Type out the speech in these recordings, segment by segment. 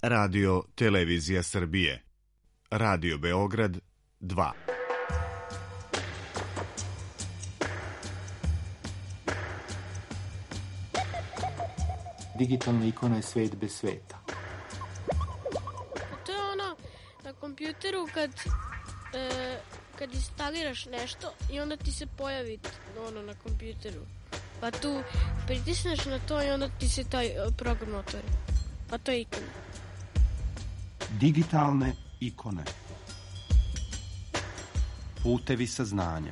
Radio Televizija Srbije. Radio Beograd 2. Digitalna ikona je svet bez sveta. To je ono na kompjuteru kad instaliraš nešto i onda ti se pojavi ono na kompjuteru. Pa tu pritisneš na to i onda ti se taj program otvori. Pa to je ikona. Digitalne ikone. Putevi saznanja.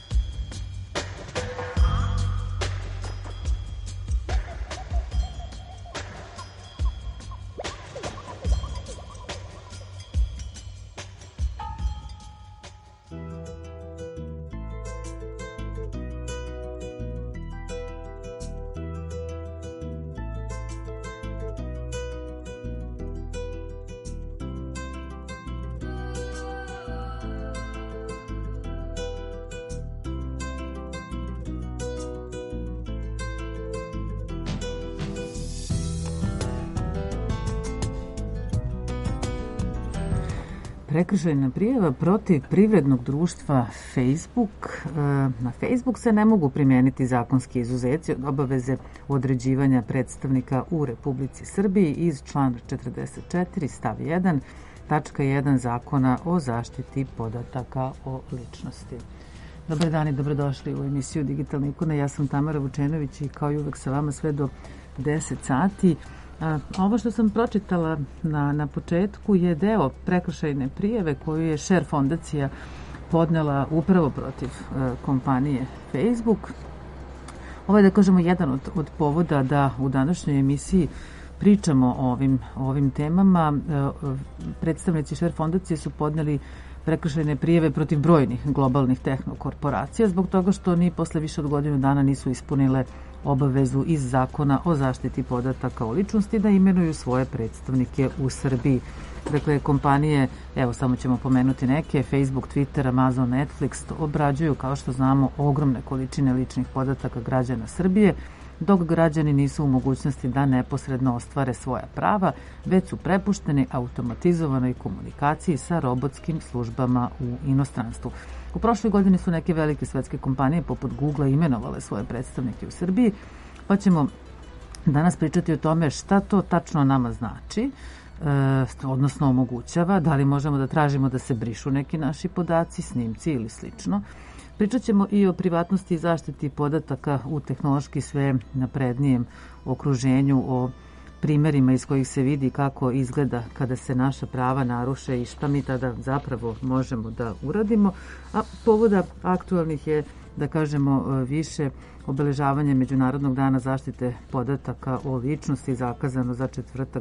Prekršajna prijava protiv privrednog društva Facebook. Na Facebook se ne mogu primijeniti zakonski izuzeci od obaveze određivanja predstavnika u Republici Srbiji iz člana 44 stav 1 tačka 1 Zakona o zaštiti podataka o ličnosti. Dobar dan i dobrodošli u emisiju Digitalne ikone. Ja sam Tamara Vučenović i kao i uvek sa vama sve do 10 sati. Ovo što sam pročitala na početku je deo prekršajne prijave koju je Share fondacija podnela upravo protiv kompanije Facebook. Ovo je, da kažemo, jedan od povoda da u današnjoj emisiji pričamo o ovim temama. Predstavnici Share fondacije su podneli prekršajne prijave protiv brojnih globalnih tehnokorporacija zbog toga što ni posle više od godinu dana nisu ispunile obavezu iz Zakona o zaštiti podataka o ličnosti da imenuju svoje predstavnike u Srbiji. Dakle, kompanije, evo samo ćemo pomenuti neke, Facebook, Twitter, Amazon, Netflix, obrađuju, kao što znamo, ogromne količine ličnih podataka građana Srbije, dok građani nisu u mogućnosti da neposredno ostvare svoja prava, već su prepušteni automatizovanoj komunikaciji sa robotskim službama u inostranstvu. U prošloj godini su neke velike svetske kompanije poput Google imenovale svoje predstavnike u Srbiji, pa ćemo danas pričati o tome šta to tačno nama znači, odnosno omogućava, da li možemo da tražimo da se brišu neki naši podaci, snimci ili slično. Pričat ćemo i o privatnosti i zaštiti podataka u tehnološki sve naprednijem okruženju, o primerima iz kojih se vidi kako izgleda kada se naša prava naruše i šta mi tada zapravo možemo da uradimo. A povoda aktualnih je, da kažemo, više obeležavanje Međunarodnog dana zaštite podataka o ličnosti zakazano za četvrtak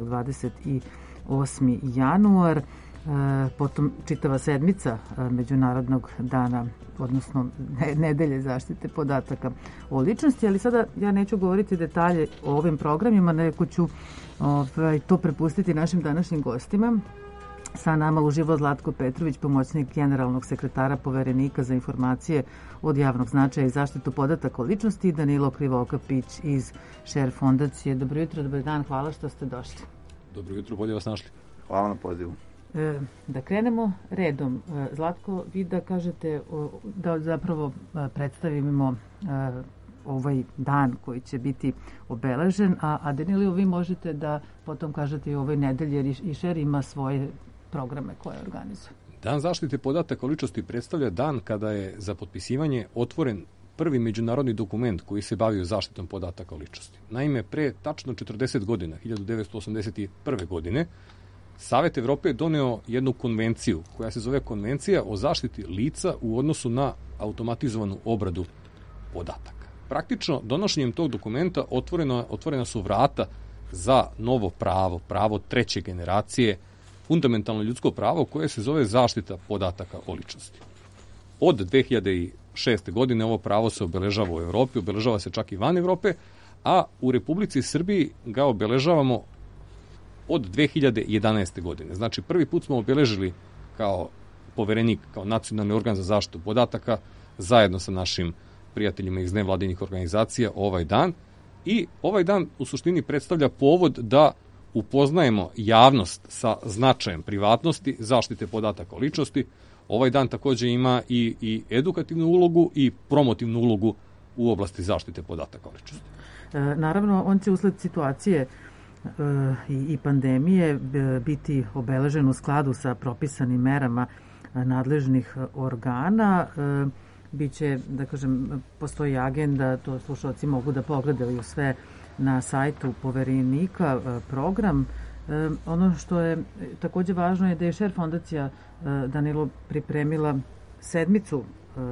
28. januar. Potom čitava sedmica Međunarodnog dana, odnosno nedelje zaštite podataka o ličnosti, ali sada ja neću govoriti detalje o ovim programima, nego ću to prepustiti našim današnjim gostima. Sa nama uživo Zlatko Petrović, pomoćnik generalnog sekretara Poverenika za informacije od javnog značaja i zaštitu podataka o ličnosti, i Danilo Krivokapić iz Share fondacije. Dobro jutro, dobar dan, hvala što ste došli. Dobro jutro, bolje vas našli. Hvala na pozivu. Da krenemo redom. Zlatko, vi da kažete, da zapravo predstavimo ovaj dan koji će biti obeležen, a Danilo, vi možete da potom kažete i ovoj nedelji, jer i Share ima svoje programe koje organizuje. Dan zaštite podataka o ličnosti predstavlja dan kada je za potpisivanje otvoren prvi međunarodni dokument koji se bavio zaštitom podataka o ličnosti. Naime, pre tačno 40 godina, 1981. godine, Savet Evrope je doneo jednu konvenciju koja se zove Konvencija o zaštiti lica u odnosu na automatizovanu obradu podataka. Praktično, donošenjem tog dokumenta otvorena su vrata za novo pravo treće generacije, fundamentalno ljudsko pravo koje se zove zaštita podataka o ličnosti. Od 2006. godine ovo pravo se obeležava u Evropi, obeležava se čak i van Evrope, a u Republici Srbiji ga obeležavamo od 2011. godine. Znači, prvi put smo obeležili kao Poverenik, kao nacionalni organ za zaštitu podataka, zajedno sa našim prijateljima iz nevladinih organizacija ovaj dan. I ovaj dan u suštini predstavlja povod da upoznajemo javnost sa značajem privatnosti, zaštite podataka o ličnosti. Ovaj dan takođe ima i edukativnu ulogu i promotivnu ulogu u oblasti zaštite podataka o ličnosti. Naravno, on će usled situacije i pandemije biti obeležen u skladu sa propisanim merama nadležnih organa. Biće, da kažem, postoji agenda, to slušalci mogu da pogledaju sve na sajtu Poverenika, program. Ono što je takođe važno je da je Šer fondacija Danilo pripremila sedmicu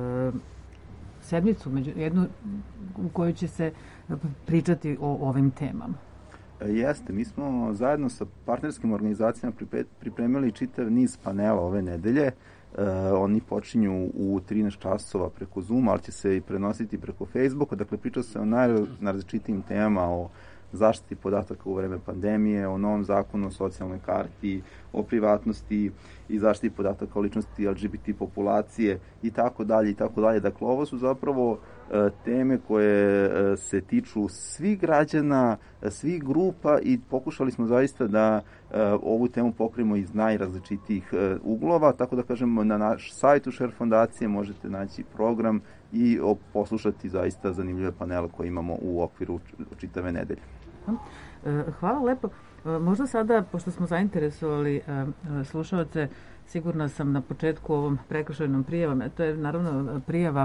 jednu u kojoj će se pričati o ovim temama. Jeste, mi smo zajedno sa partnerskim organizacijama pripremili čitav niz panela ove nedelje. Oni počinju u 13 časova preko Zooma, ali će se i prenositi preko Facebooka. Dakle, priča se o najrazličitijim temama, o zaštiti podataka u vreme pandemije, o novom zakonu o socijalnoj karti, o privatnosti i zaštiti podataka o ličnosti LGBT populacije i tako dalje i tako dalje. Dakle, ovo su zapravo teme koje se tiču svih građana, svih grupa i pokušali smo zaista da ovu temu pokrijemo iz najrazličitijih uglova, tako da kažemo na naš sajtu Šer fondacije možete naći program i poslušati zaista zanimljive panele koje imamo u okviru čitave nedelje. Hvala lepo. Možda sada, pošto smo zainteresovali slušalce, sigurno sam na početku ovom prekršajnom prijavom, to je naravno prijava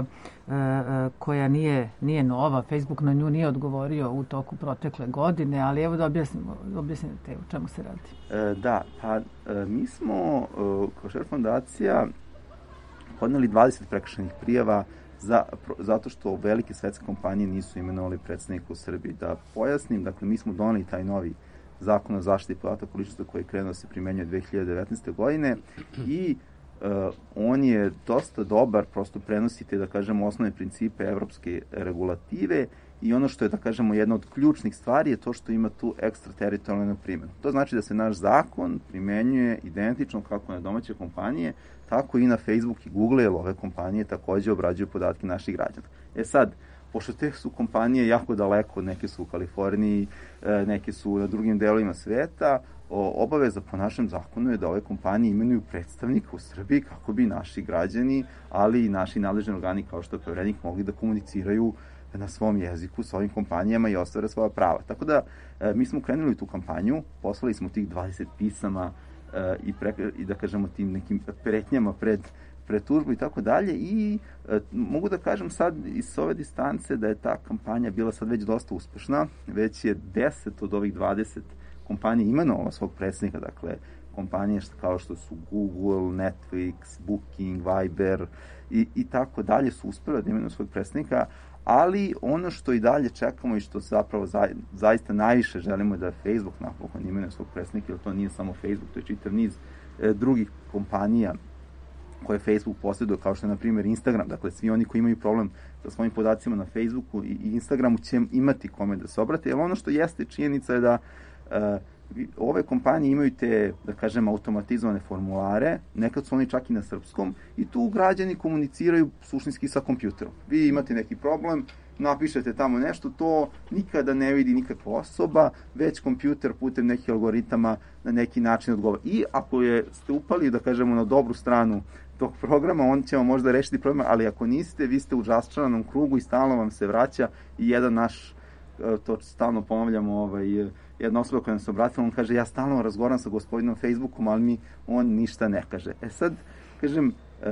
koja nije nova, Facebook na nju nije odgovorio u toku protekle godine, ali evo da objasnite o čemu se radi. Da, pa mi smo kao Šer fondacija podneli 20 prekršajnih prijava zato što velike svetske kompanije nisu imenovali predstavnika u Srbiji. Da pojasnim, dakle, mi smo doneli taj novi zakon o zaštiti podataka o ličnosti koji je krenuo da se primenjuje 2019. godine i on je dosta dobar, prosto prenosite, da kažemo, osnovne principe evropske regulative i ono što je, da kažemo, jedna od ključnih stvari je to što ima tu ekstrateritorijalnu primjenu. To znači da se naš zakon primenjuje identično kako na domaće kompanije, tako i na Facebook i Google, jer ove kompanije takođe obrađuju podatke naših građana. Sad, pošto te su kompanije jako daleko, neke su u Kaliforniji, neke su na drugim delovima sveta, obaveza po našem zakonu je da ove kompanije imenuju predstavnika u Srbiji kako bi naši građani, ali i naši nadležni organi kao što je Poverenik mogli da komuniciraju na svom jeziku s ovim kompanijama i ostvare svoja prava. Tako da mi smo krenuli u tu kampanju, poslali smo tih 20 pisama i da kažemo tim nekim pretnjama pred tužbu i tako dalje i mogu da kažem sad iz ove distance da je ta kampanja bila sad već dosta uspešna, već je 10 od ovih 20 kompanija imenovalo svog predstavnika, dakle kompanije kao što su Google, Netflix, Booking, Viber i tako dalje su uspjeli da imenuju svog predstavnika, ali ono što i dalje čekamo i što zapravo zaista najviše želimo je da Facebook napokon imenuje svog predstavnika, jer to nije samo Facebook, to je čitav niz drugih kompanija koje Facebook posjeduje, kao što je, na primjer, Instagram. Dakle, svi oni koji imaju problem sa svojim podacima na Facebooku i Instagramu će imati kome da se obrate, jer ono što jeste činjenica je da ove kompanije imaju te, da kažem, automatizovane formulare, nekad su oni čak i na srpskom, i tu građani komuniciraju suštinski sa kompjuterom. Vi imate neki problem, napišete tamo nešto, to nikada ne vidi nikakva osoba, već kompjuter putem nekih algoritama na neki način odgovara. I ako ste upali, da kažemo, na dobru stranu tog programa, on će vam možda rešiti problem, ali ako niste, vi ste u začaranom krugu i stalno vam se vraća i jedan naš, to stalno ponavljamo, jedna osoba koja nam se obratila, on kaže, ja stalno razgovaram sa gospodinom Facebookom, ali on ništa ne kaže. Sad, kažem,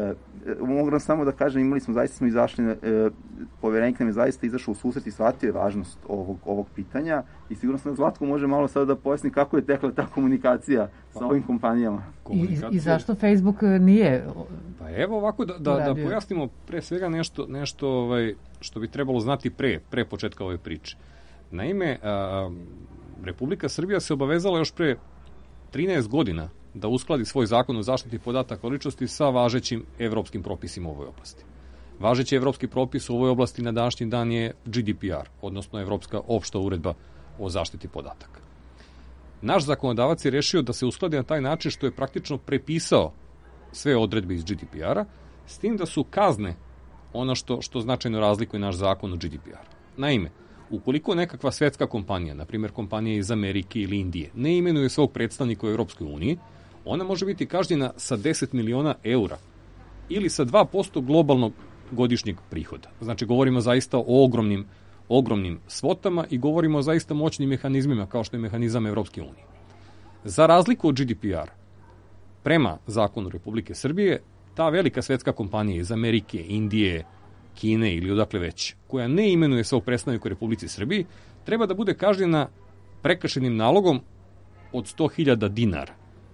mogu samo da kažem, zaista smo izašli, Poverenik nam je zaista izašao u susret i shvatio je važnost ovog pitanja i sigurno sam da Zlatko može malo sada da pojasni kako je tekla ta komunikacija sa ovim kompanijama. I zašto Facebook nije? Pa evo ovako da pojasnimo pre svega nešto što bi trebalo znati pre početka ove priče. Naime, Republika Srbija se obavezala još pre 13 godina da uskladi svoj zakon o zaštiti podataka o ličnosti sa važećim evropskim propisima u ovoj oblasti. Važeći evropski propis u ovoj oblasti na današnji dan je GDPR, odnosno Evropska opšta uredba o zaštiti podataka. Naš zakonodavac je rešio da se uskladi na taj način što je praktično prepisao sve odredbe iz GDPR-a, s tim da su kazne ono što značajno razlikuje naš zakon od GDPR. Naime, Ukoliko nekakva svetska kompanija, na primjer kompanija iz Amerike ili Indije, ne imenuje svog predstavnika u Europskoj uniji, ona može biti kažnjena sa 10 miliona eura ili sa 2% globalnog godišnjeg prihoda. Znači, govorimo zaista o ogromnim svotama i govorimo o zaista moćnim mehanizmima kao što je mehanizam Evropske unije. Za razliku od GDPR, prema zakonu Republike Srbije, ta velika svetska kompanija iz Amerike, Indije, Kine ili odakle već, koja ne imenuje svog predstavnika u Republici Srbiji, treba da bude kažnjena prekršajnim nalogom od 100.000 dinara,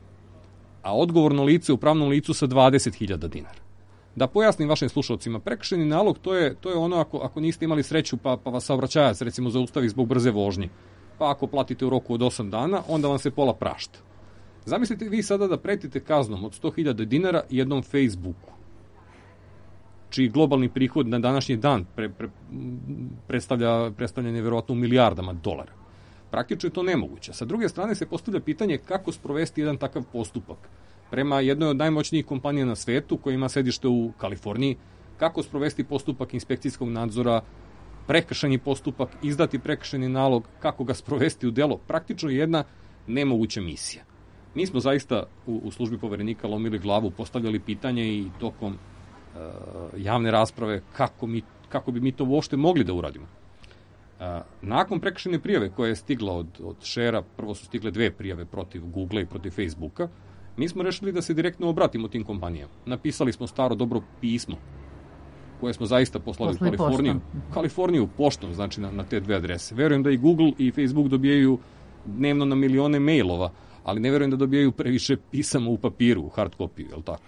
a odgovorno lice u pravnom licu sa 20.000 dinara. Da pojasnim vašim slušalcima, prekršajni nalog to je ono ako niste imali sreću pa vas saobraćajac recimo zaustavi zbog brze vožnje, pa ako platite u roku od 8 dana, onda vam se pola prašta. Zamislite vi sada da pretite kaznom od 100.000 dinara jednom Facebooku, čiji globalni prihod na današnji dan predstavlja nevjerojatno u milijardama dolara. Praktično je to nemoguće. Sa druge strane se postavlja pitanje kako sprovesti jedan takav postupak. Prema jednoj od najmoćnijih kompanija na svetu, koja ima sedište u Kaliforniji, kako sprovesti postupak inspekcijskog nadzora, prekršajni postupak, izdati prekršajni nalog, kako ga sprovesti u delo, praktično je jedna nemoguća misija. Mi smo zaista u službi poverenika lomili glavu, postavljali pitanje i tokom javne rasprave kako bi mi to uopšte mogli da uradimo. Nakon prekršajne prijave koja je stigla od Share-a, prvo su stigle 2 prijave protiv Google i protiv Facebooka, mi smo rešili da se direktno obratimo tim kompanijama. Napisali smo staro dobro pismo koje smo zaista poslali u Kaliforniju poštom, znači na te 2 adrese. Verujem da i Google i Facebook dobijaju dnevno na milione mailova, ali ne verujem da dobijaju previše pisama u papiru, u hard kopiju, je li tako?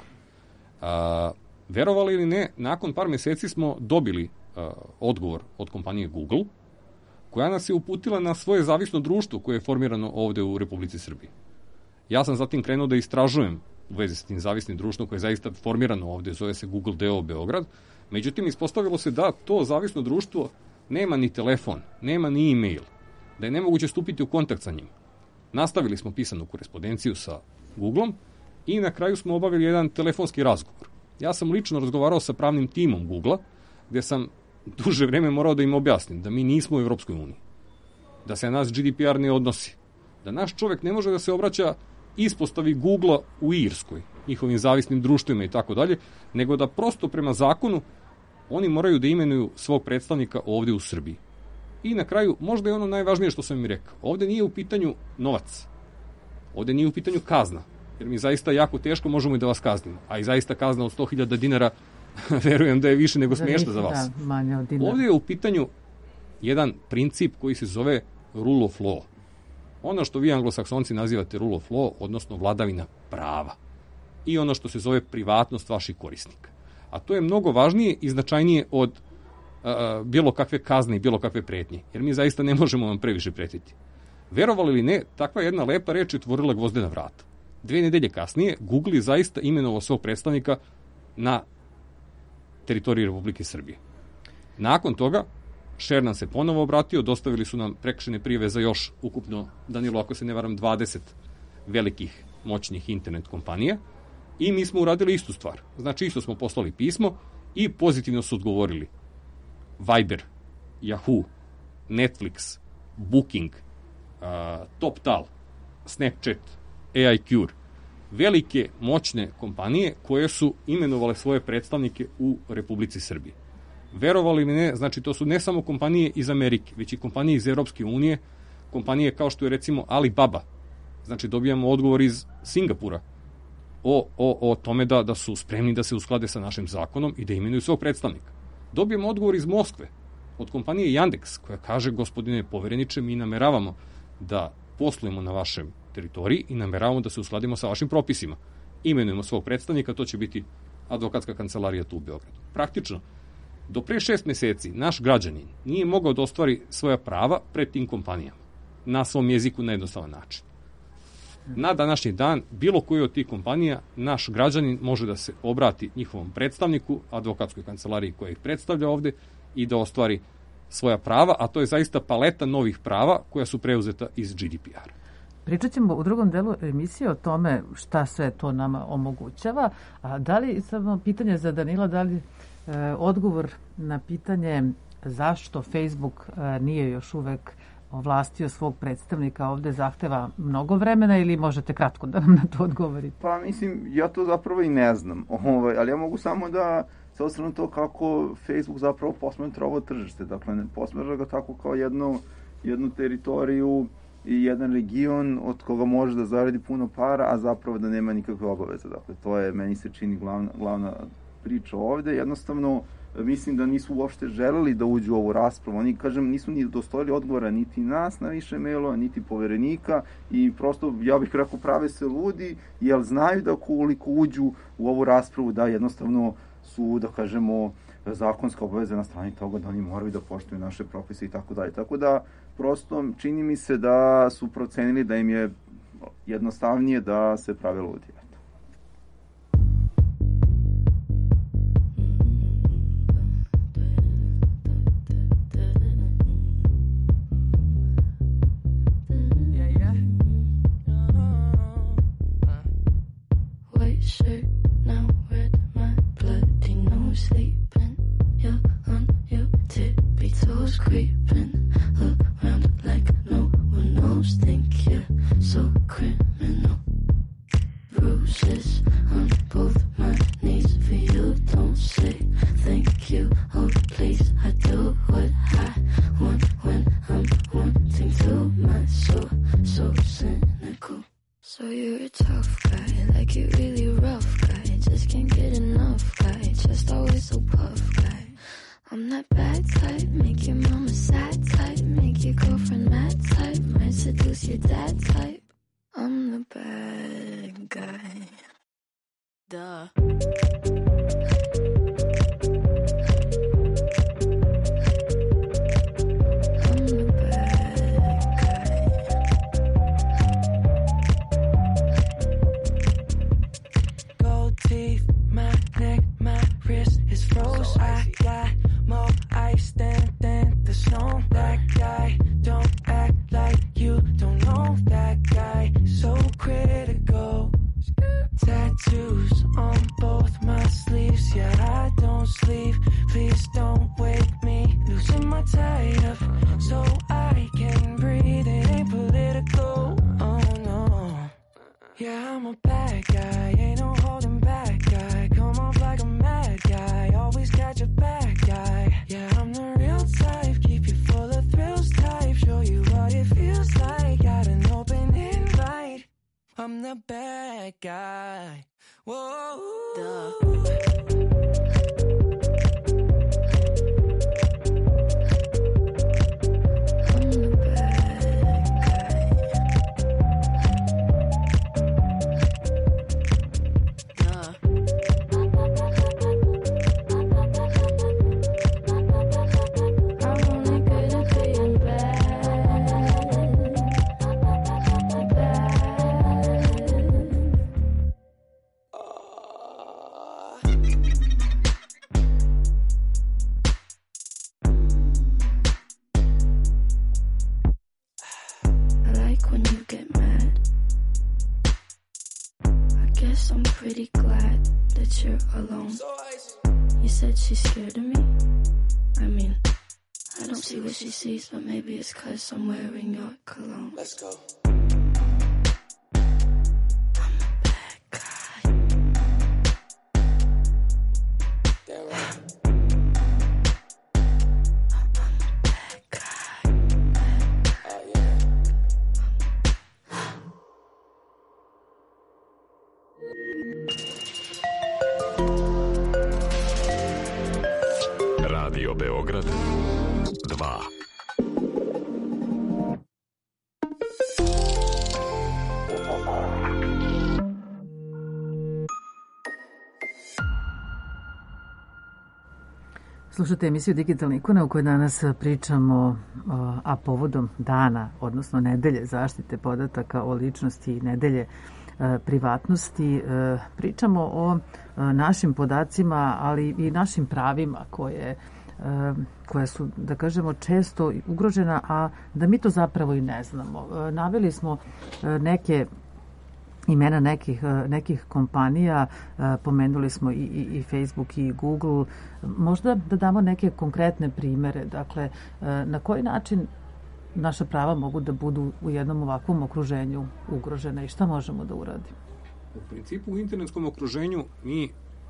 Verovali ili ne, nakon par meseci smo dobili odgovor od kompanije Google, koja nas je uputila na svoje zavisno društvo koje je formirano ovde u Republici Srbiji. Ja sam zatim krenuo da istražujem u vezi s tim zavisnim društvom koje je zaista formirano ovde, zove se Google DO Beograd. Međutim, ispostavilo se da to zavisno društvo nema ni telefon, nema ni e-mail, da je nemoguće stupiti u kontakt sa njim. Nastavili smo pisanu korespondenciju sa Googlom i na kraju smo obavili jedan telefonski razgovor. Ja sam lično razgovarao sa pravnim timom Googlea, gde sam duže vreme morao da im objasnim da mi nismo u Evropskoj uniji, da se na nas GDPR ne odnosi, da naš čovek ne može da se obraća ispostavi Googlea u Irskoj, njihovim zavisnim društvima i tako dalje, nego da prosto prema zakonu oni moraju da imenuju svog predstavnika ovde u Srbiji. I na kraju, možda je ono najvažnije što sam im rekao, ovde nije u pitanju novac, ovde nije u pitanju kazna, jer mi zaista jako teško možemo i da vas kaznimo, a i zaista kazna od 100.000 dinara verujem da je više nego smiješna za vas. Da, manje od dinara. Ovde je u pitanju jedan princip koji se zove rule of law. Ono što vi anglosaksonci nazivate rule of law, odnosno vladavina prava. I ono što se zove privatnost vaših korisnika. A to je mnogo važnije i značajnije od bilo kakve kazne i bilo kakve pretnje. Jer mi zaista ne možemo vam previše pretiti. Verovali ili ne, takva jedna lepa reč je otvorila gvozdena vrata. 2 nedelje kasnije Google je zaista imenovao svog predstavnika na teritoriji Republike Srbije. Nakon toga, Share nam se ponovo obratio, dostavili su nam prekršajne prijave za još ukupno, Danilo, ako se ne varam, 20 velikih moćnih internet kompanija i mi smo uradili istu stvar. Znači, isto smo poslali pismo i pozitivno su odgovorili Viber, Yahoo, Netflix, Booking, TopTal, Snapchat, AiCure, velike, moćne kompanije koje su imenovale svoje predstavnike u Republici Srbiji. Verovali ili ne, znači to su ne samo kompanije iz Amerike, već i kompanije iz Evropske unije, kompanije kao što je recimo Alibaba. Znači dobijamo odgovor iz Singapura o tome da su spremni da se usklade sa našim zakonom i da imenuju svog predstavnika. Dobijemo odgovor iz Moskve od kompanije Yandex koja kaže, gospodine povereniče, mi nameravamo da poslujemo na vašem teritoriji i nameravamo da se uskladimo sa vašim propisima. Imenujemo svog predstavnika, to će biti advokatska kancelarija tu u Beogradu. Praktično, do pre 6 meseci naš građanin nije mogao da ostvari svoja prava pred tim kompanijama na svom jeziku na jednostavan način. Na današnji dan, bilo koji od tih kompanija, naš građanin može da se obrati njihovom predstavniku, advokatskoj kancelariji koja ih predstavlja ovde i da ostvari svoja prava, a to je zaista paleta novih prava koja su preuzeta iz GDPR. Pričat ćemo u drugom delu emisije o tome šta sve to nama omogućava. A da li, samo pitanje za Danila, da li odgovor na pitanje zašto Facebook nije još uvek ovlastio svog predstavnika ovde zahteva mnogo vremena ili možete kratko da nam na to odgovorite? Pa mislim, ja to zapravo i ne znam, ali ja mogu samo da se osvrnem to kako Facebook zapravo posmatra ovo tržište. Dakle, ne posmatra ga tako kao jednu teritoriju i jedan region od koga može da zaradi puno para, a zapravo da nema nikakve obaveze. Dakle, to je, meni se čini, glavna priča ovde. Jednostavno, mislim da nisu uopšte želeli da uđu u ovu raspravu. Oni, kažem, nisu ni dostojili odgovora niti nas na više mailova, niti poverenika i prosto, ja bih rekao, prave se ludi, jer znaju da koliko uđu u ovu raspravu, da jednostavno su, da kažemo, zakonska obaveza na strani toga da oni moraju da poštuju naše propise i tako dalje. Tako da, prosto, čini mi se da su procenili da im je jednostavnije da se prave ludi. Shirt now red, my bloody nose sleeping. You're on your tippy toes, creeping around like no one knows. Think you're so criminal. Bruises on both my knees for you. Don't say thank you, oh please. I do what I want when I'm wanting to. My soul so cynical. So you're a tough guy, like you're really rough guy. Just can't get enough guy, just always so puff guy. I'm that bad type, make your mama sad type. Make your girlfriend mad type, might seduce your dad type. I'm the bad guy. Duh. Teeth, my neck, my wrist is froze. I got more ice than the snow. That guy, don't act like you don't know. That guy, so critical. Tattoos on both my sleeves. Yeah, I don't sleep. Please don't wake me. Losing my tie up so I can breathe. It ain't political. Oh no. Yeah, I'm a bad guy. Ain't no holding back guy. Come off like a mad guy. Always got your back guy. Yeah, I'm the real type. Keep you full of thrills type. Show you what it feels like. Got an open invite. I'm the bad guy. Whoa. Duh. I'm pretty glad that you're alone. You said she's scared of me? I mean, I don't see what she sees, but maybe it's 'cause I'm wearing your cologne. Let's go. I'm a bad guy. Damn right. I'm a bad guy. Oh yeah. Radio Beograd 2. Slušajte emisiju Digitalna ikona u kojoj danas pričamo, a povodom dana, odnosno nedelje zaštite podataka o ličnosti i nedelje privatnosti, pričamo o našim podacima, ali i našim pravima koje su, da kažemo, često ugrožena, a da mi to zapravo i ne znamo. Naveli smo neke imena nekih kompanija, pomenuli smo i Facebook i Google. Možda da damo neke konkretne primere, dakle, na koji način naša prava mogu da budu u jednom ovakvom okruženju ugrožene i šta možemo da uradimo? U principu u internetskom okruženju mi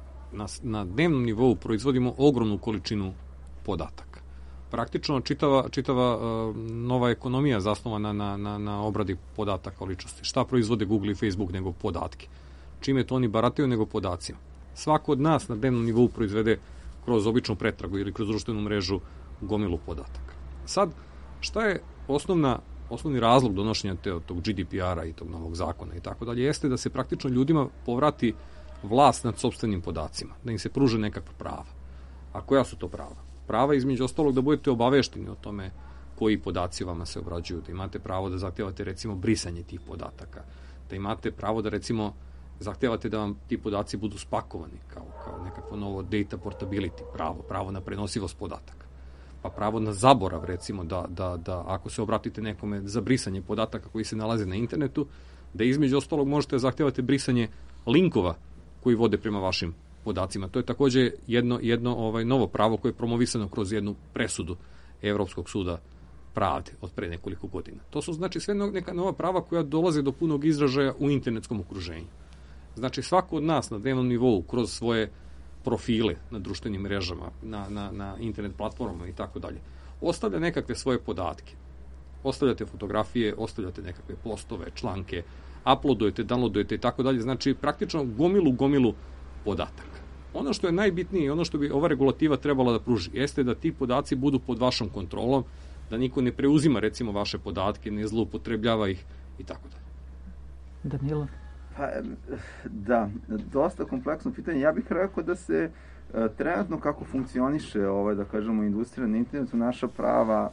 na dnevnom nivou proizvodimo ogromnu količinu podataka. Praktično čitava nova ekonomija zasnovana na obradi podataka o ličnosti. Šta proizvode Google i Facebook nego podatke? Čime to oni barataju nego podacima? Svako od nas na dnevnom nivou proizvede kroz običnu pretragu ili kroz društvenu mrežu gomilu podataka. Sad, šta je osnovni razlog donošenja tog GDPR-a i tog novog zakona i tako dalje, jeste da se praktično ljudima povrati vlast nad sopstvenim podacima, da im se pruže nekakva prava. A koja su to prava? Prava između ostalog da budete obavešteni o tome koji podaci vama se obrađuju, da imate pravo da zahtevate recimo brisanje tih podataka, da imate pravo da recimo zahtevate da vam ti podaci budu spakovani kao nekakvo novo data portability pravo na prenosivost podataka. Pa pravo na zaborav, recimo, da ako se obratite nekome za brisanje podataka koji se nalaze na internetu, da između ostalog možete zahtevati brisanje linkova koji vode prema vašim podacima. To je takođe jedno novo pravo koje je promovisano kroz jednu presudu Evropskog suda pravde od pre nekoliko godina. To su znači sve neka nova prava koja dolaze do punog izražaja u internetskom okruženju. Znači svako od nas na dnevnom nivou kroz svoje profile na društvenim mrežama, na internet platformama i tako dalje, ostavlja nekakve svoje podatke. Ostavljate fotografije, ostavljate nekakve postove, članke, uploadujete, downloadujete i tako dalje. Znači praktično gomilu podataka. Ono što je najbitnije i ono što bi ova regulativa trebala da pruži jeste da ti podaci budu pod vašom kontrolom, da niko ne preuzima recimo vaše podatke, ne zloupotrebljava ih i tako dalje. Danilo? Pa, da, dosta kompleksno pitanje. Ja bih rekao da se trenutno kako funkcioniše da kažemo industrija na internetu, naša prava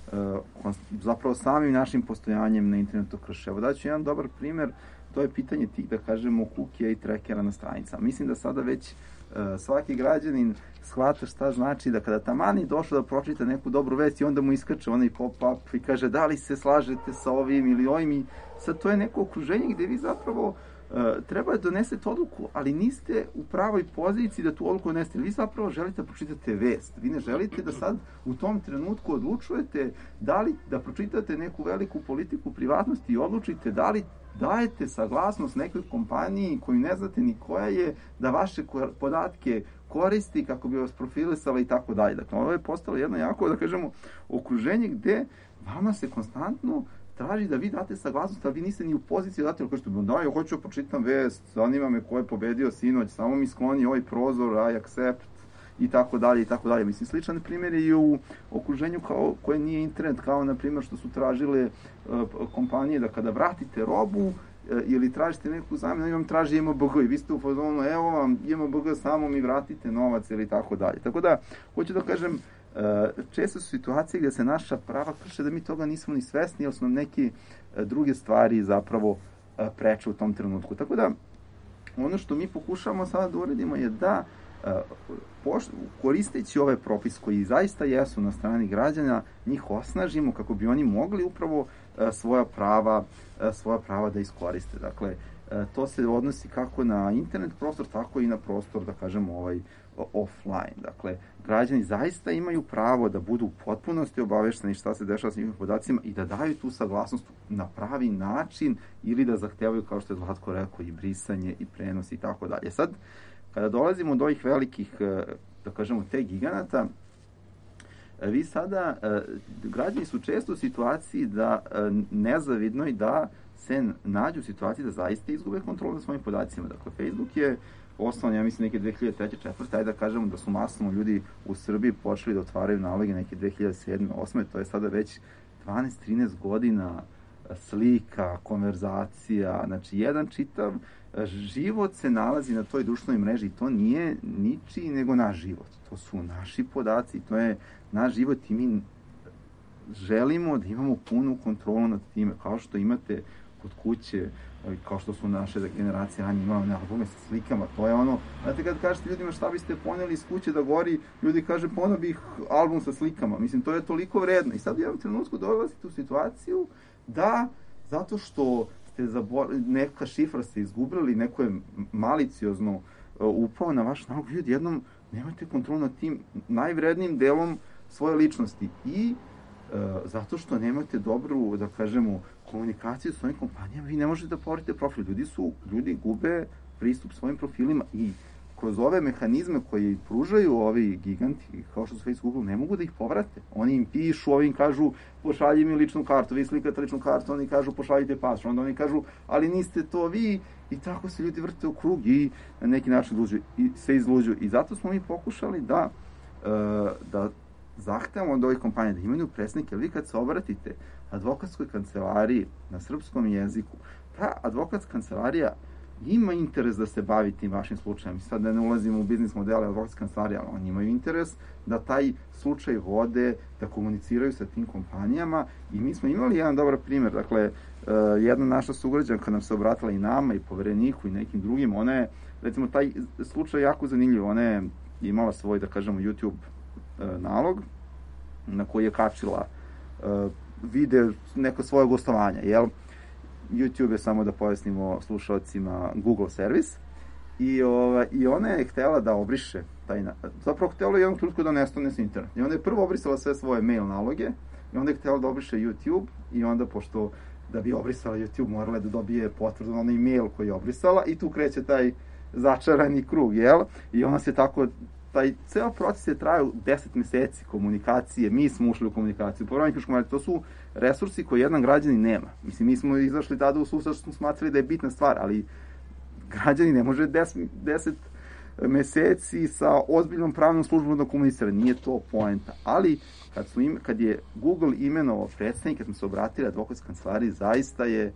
zapravo samim našim postojanjem na internetu krše. Evo daću jedan dobar primer, to je pitanje tih, da kažemo, kukija i trekera na stranicama. Mislim da sada već svaki građanin shvata šta znači da kada tamani došao da pročita neku dobru vest i onda mu iskače onaj pop-up i kaže da li se slažete sa ovim ili ovim i sad to je neko okruženje gde vi zapravo treba da donesete odluku, ali niste u pravoj poziciji da tu odluku donesete. Vi zapravo želite da pročitate vest. Vi ne želite da sad u tom trenutku odlučujete da li da pročitate neku veliku politiku privatnosti i odlučite da li dajete saglasnost nekoj kompaniji koju ne znate ni koja je, da vaše podatke koristi kako bi vas profilisala i tako dalje. Dakle, ovo je postalo jedno jako, da kažemo, okruženje gde vama se konstantno traži da vi date saglasnost, ali vi niste ni u poziciji da date, ali kažete, da, ja hoću da pročitam vest, zanima me ko je pobedio sinoć, samo mi skloni ovaj prozor, I accept, i tako dalje, i tako dalje. Mislim, sličan primjer je i u okruženju koje nije internet, kao na primjer što su tražile kompanije da kada vratite robu ili tražite neku zamenu, vam traži IMBG i vi ste u fazonu, evo vam IMBG, samo mi vratite novac ili tako dalje. Tako da, hoću da kažem, često su situacije gdje se naša prava krše da mi toga nismo ni svesni, jer su nam neke druge stvari zapravo preče u tom trenutku. Tako da, ono što mi pokušavamo sada da uradimo je da koristeći ove propis koji zaista jesu na strani građana, njih osnažimo kako bi oni mogli upravo svoja prava da iskoriste. Dakle, to se odnosi kako na internet prostor, tako i na prostor, da kažemo, offline. Dakle, građani zaista imaju pravo da budu u potpunosti obavešteni šta se dešava s njihovim podacima i da daju tu saglasnost na pravi način ili da zahtevaju, kao što je Zlatko rekao, i brisanje i prenos i tako dalje. Sad, kada dolazimo do ovih velikih, da kažemo, te giganata, vi sada, građani su često u situaciji da nezavidno i da se nađu u situaciji da zaista izgube kontrolu nad svojim podacima. Dakle, Facebook je osnovan, ja mislim, neke 2003-2004. Ajde da kažemo da su masovno ljudi u Srbiji počeli da otvaraju naloge neke 2007-2008. To je sada već 12-13 godina slika, konverzacija, znači jedan čitav život se nalazi na toj društvenoj mreži i to nije ničiji nego naš život. To su naši podaci, to je naš život i mi želimo da imamo punu kontrolu nad time, kao što imate kod kuće, kao što su naše generacije ranije imali na albume sa slikama, to je ono, znate kad kažete ljudima šta biste poneli iz kuće da gori, ljudi kaže poneo bih album sa slikama, mislim to je toliko vredno i sad u jednom trenutku dolazite u situaciju da, zato što neka šifra ste izgubili, neko je maliciozno upao na vaš nalog, vi odjednom nemate kontrolu nad tim najvrednijim delom svoje ličnosti i zato što nemate dobru, da kažemo, komunikaciju s svojim kompanijama, vi ne možete da povrite profil. Ljudi gube pristup svojim profilima i kroz ove mehanizme koji pružaju ovi giganti, kao što su Facebook, Google, ne mogu da ih povrate. Oni im pišu, ovi im kažu pošalji mi ličnu kartu, vi slikate ličnu kartu, oni kažu pošaljite pasoš, onda oni kažu ali niste to vi i tako se ljudi vrte u krug i na neki način se izluđuju. I zato smo mi pokušali da zahtevamo od ovih kompanija da imaju predstavnike, vi kad se obratite advokatskoj kancelariji na srpskom jeziku, ta advokatska kancelarija ima interes da se bavi tim vašim slučajem. Sad da ne ulazimo u biznis modele advokatske kancelarije, ali oni imaju interes da taj slučaj vode, da komuniciraju sa tim kompanijama i mi smo imali jedan dobar primjer. Dakle, jedna naša sugrađanka nam se obratila i nama i povereniku i nekim drugim. Ona je, recimo, taj slučaj jako zanimljiv. Ona je imala svoj, da kažemo, YouTube nalog na koji je kačila vide neko svoje gostovanja, jel? YouTube je, samo da pojasnimo slušalcima, Google servis i ona je htela da obriše zapravo htela je jednom trenutku da nestane s internet. I onda je prvo obrisala sve svoje mail naloge i onda je htela da obriše YouTube i onda, pošto da bi obrisala YouTube, morala da dobije potvrdu na onaj mail koji je obrisala i tu kreće taj začarani krug, jel? I ona se tako, taj ceo proces je trajao 10 meseci komunikacije, mi smo ušli u komunikaciju. To su resursi koje jedan građanin nema. Mislim, mi smo izašli tada u susret što smo smatrali da je bitna stvar, ali građani ne može 10 meseci sa ozbiljnom pravnom službom da komunicira. Nije to poenta. Ali kad je Google imenovao predstavnike, kad smo se obratili advokatskoj kancelariji, zaista je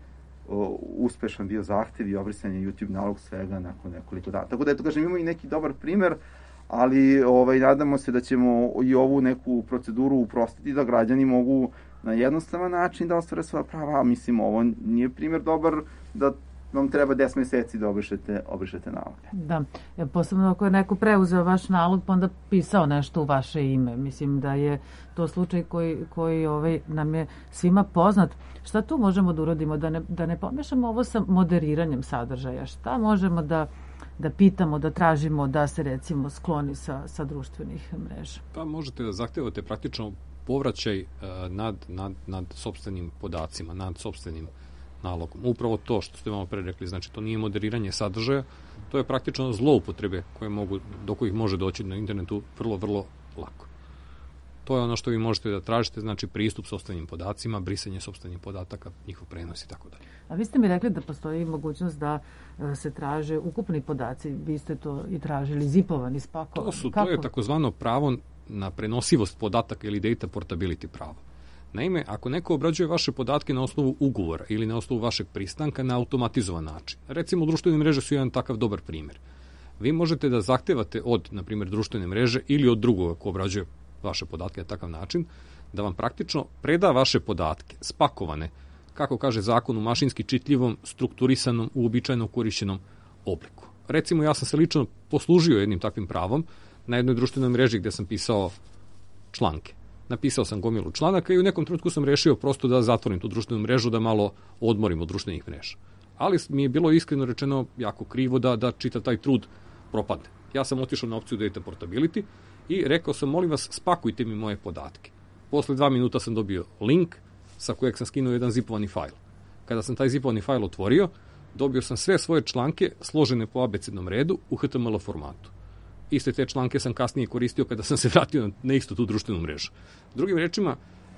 uspešan bio zahtev i obrisan je YouTube nalog svega nakon nekoliko dana. Tako da, eto kažem, imamo i neki dobar primer, ali nadamo se da ćemo i ovu neku proceduru uprostiti da građani mogu na jednostavan način da ostvare svoja prava. Mislim, ovo nije primjer dobar da vam treba 10 meseci da obrišete naloge. Da, posebno ako je neko preuzeo vaš nalog pa onda pisao nešto u vaše ime. Mislim da je to slučaj koji nam je svima poznat. Šta tu možemo da uradimo? Da ne pomešamo ovo sa moderiranjem sadržaja. Šta možemo da pitamo, da tražimo da se recimo skloni sa društvenih mreža? Pa možete da zahtevate praktično povraćaj nad sopstvenim podacima, nad sopstvenim nalogom. Upravo to što ste malo pre rekli, znači to nije moderiranje sadržaja, to je praktično zloupotrebe do kojih može doći na internetu vrlo, vrlo lako. To je ono što vi možete da tražite, znači pristup sopstvenim podacima, brisanje sopstvenih podataka, njihov prenos i tako dalje. A vi ste mi rekli da postoji mogućnost da se traže ukupni podaci, vi ste to i tražili, zipovani, spakovani. To je takozvano pravo na prenosivost podataka ili data portability pravo. Naime, ako neko obrađuje vaše podatke na osnovu ugovora ili na osnovu vašeg pristanka na automatizovan način, recimo društvene mreže su jedan takav dobar primjer. Vi možete da zahtevate od, na primjer, društvene mreže ili od drugoga ko obrađuje vaše podatke na takav način, da vam praktično preda vaše podatke spakovane, kako kaže zakon, u mašinski čitljivom, strukturisanom, uobičajeno korišćenom obliku. Recimo, ja sam se lično poslužio jednim takvim pravom na jednoj društvenoj mreži gde sam pisao članke. Napisao sam gomilu članaka i u nekom trenutku sam rešio prosto da zatvorim tu društvenu mrežu, da malo odmorim od društvenih mreža. Ali mi je bilo iskreno rečeno jako krivo da čitav taj trud propadne. Ja sam otišao na opciju Data Portability i rekao sam, molim vas, spakujte mi moje podatke. Posle 2 minuta sam dobio link sa kojeg sam skinuo jedan zipovani fajl. Kada sam taj zipovani fajl otvorio, dobio sam sve svoje članke složene po abecednom redu u HTML formatu. Iste te članke sam kasnije koristio kada sam se vratio na istu tu društvenu mrežu. Drugim rečima,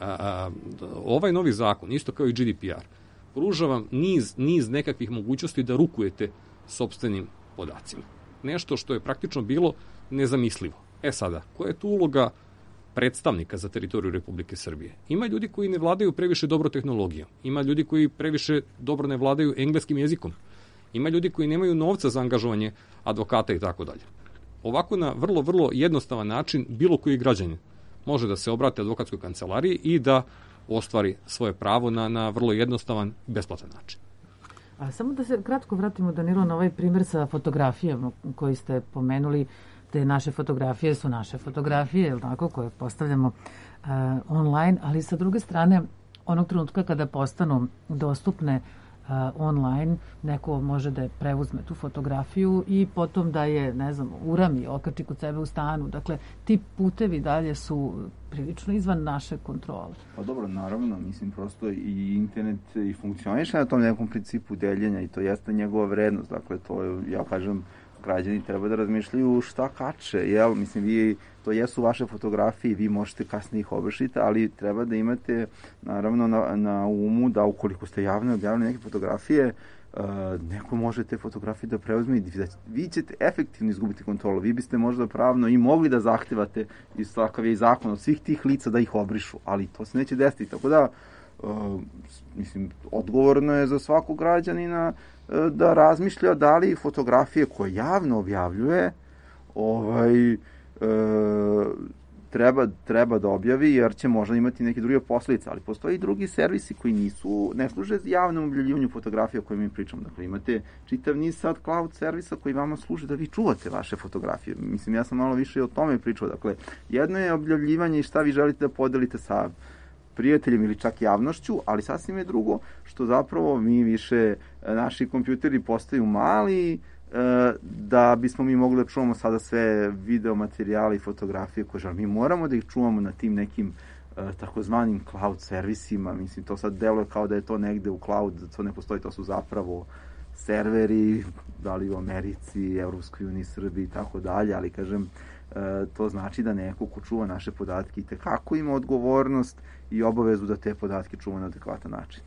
ovaj novi zakon, isto kao i GDPR, pruža vam niz nekakvih mogućnosti da rukujete sopstvenim podacima. Nešto što je praktično bilo nezamislivo. Sada, koja je tu uloga predstavnika za teritoriju Republike Srbije? Ima ljudi koji ne vladaju previše dobro tehnologijom. Ima ljudi koji previše dobro ne vladaju engleskim jezikom. Ima ljudi koji nemaju novca za angažovanje advokata i tako dalje. Ovako na vrlo, vrlo jednostavan način bilo koji građanin može da se obrate advokatskoj kancelariji i da ostvari svoje pravo na vrlo jednostavan, besplatan način. A samo da se kratko vratimo, Danilo, na ovaj primjer sa fotografijama koji ste pomenuli. Te naše fotografije su naše fotografije, koje postavljamo online, ali sa druge strane, onog trenutka kada postanu dostupne online, neko može da je preuzme tu fotografiju i potom da je, ne znam, urami, okači kod sebe u stanu. Dakle, ti putevi dalje su prilično izvan naše kontrole. Pa dobro, naravno, mislim, prosto i internet i funkcioniše na tom nekom principu deljenja i to jeste njegova vrednost. Dakle, to je, ja kažem, građani treba da razmišljaju šta kače, jel? Mislim, vi, to jesu vaše fotografije, vi možete kasnije ih obršiti, ali treba da imate, naravno, na umu da ukoliko ste javno objavili neke fotografije, neko može te fotografije da preuzme i vi ćete efektivno izgubiti kontrolu. Vi biste možda pravno i mogli da zahtevate iz takav je i zakon od svih tih lica da ih obrišu, ali to se neće desiti. Tako da, mislim, odgovorno je za svakog građanina da razmišlja da li fotografije koje javno objavljuje treba da objavi, jer će možda imati neke druge posledice, ali postoji i drugi servisi koji ne služe javnom objavljivanju fotografija o kojima mi pričamo. Dakle, imate čitav niz sad cloud servisa koji vama služe da vi čuvate vaše fotografije. Mislim, ja sam malo više o tome pričao. Dakle, jedno je objavljivanje i šta vi želite da podelite sa prijateljem ili čak javnošću, ali sasvim je drugo što zapravo mi više, naši kompjuteri postaju mali, da bismo mi mogli da čuvamo sada sve video materijale i fotografije koje želimo. Mi moramo da ih čuvamo na tim nekim takozvanim cloud servisima. Mislim, to sad deluje kao da je to negde u cloud, to ne postoji, to su zapravo serveri, da li u Americi, Evropskoj uniji, Srbiji i tako dalje, ali kažem, to znači da neko ko čuva naše podatke i tekako ima odgovornost i obavezu da te podatke čuva na adekvatan način.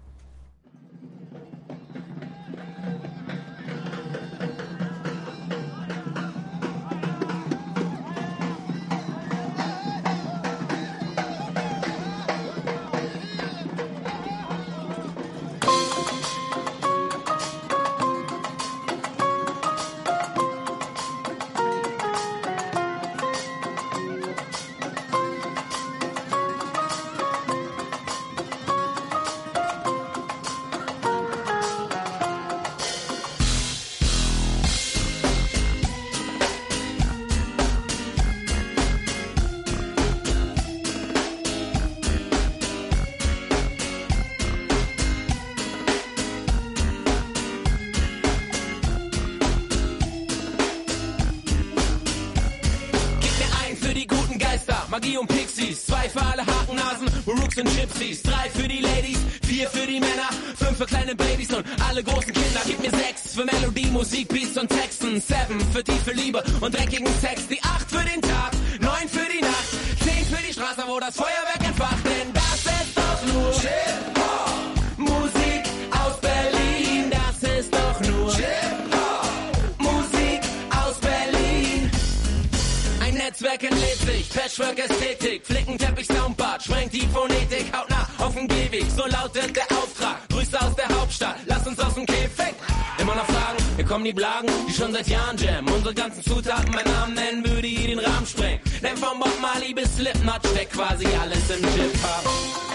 Magie und Pixies, 2 für alle Hakennasen, Rooks und Gypsies, 3 für die Ladies, 4 für die Männer, 5 für kleine Babys und alle großen Kinder. Gib mir 6 für Melodie, Musik, Beats und Texten, 7 für tiefe Liebe und dreckigen Sex, die 8 für den Tag, 9 für die Nacht, 10 für die Straße, wo das Feuerwerk entfacht, denn das ist doch nur Hip-Hop, Musik aus Berlin, das ist doch nur Hip-Hop, Musik aus Berlin. Ein Netzwerk entlädt sich, Patchwork-Ästhetik, Flickenteppich, Soundbad, sprengt die Phonetik, haut nah auf den Gehweg, so lautet der Auftrag. Grüße aus der Hauptstadt, lasst uns aus dem Käfig. Immer noch Fragen, hier kommen die Blagen, die schon seit Jahren jammen. Unsere ganzen Zutaten, mein Namen nennen, würde hier den Rahmen sprengen. Denn vom Bob Marley bis Slipknot steckt quasi alles im Hip-Hop.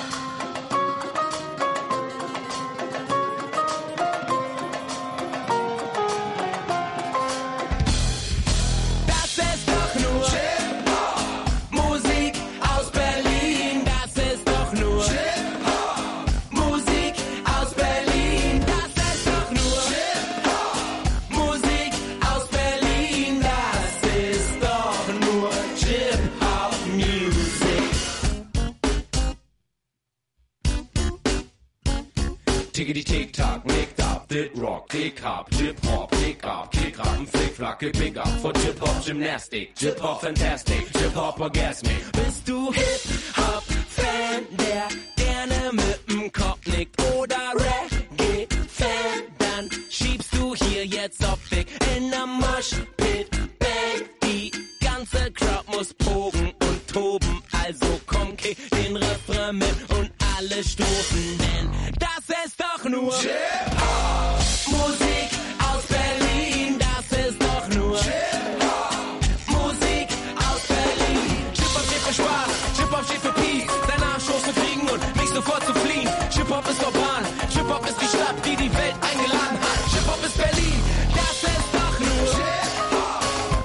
Tickety-tick-tock, nick-tock, dit-rock, tick-hop, hip-hop, kick-off, kick-rock, flick-flock, pick-up, for hip-hop, Gymnastik, hip-hop, fantastic, hip-hop, orgasmic. Bist du Hip-Hop-Fan, der gerne mit'm Kopf nickt oder Reggae-Fan, dann schiebst du hier jetzt auf Weg in der Mosh-Pit, bang, die ganze Crowd muss pogen und toben, also komm, kick den Refrain mit und alle Stufen, denn das ist doch nur Hip-Hop, Musik aus Berlin, das ist doch nur Hip-Hop, Musik aus Berlin. Hip-Hop steht für Spaß, Hip-Hop steht für Peace, dein Arschloch zu fliegen und nicht sofort zu fliehen. Hip-Hop ist urban, Hip-Hop ist die Stadt, die die Welt eingeladen hat. Hip-Hop ist Berlin, das ist doch nur Hip-Hop,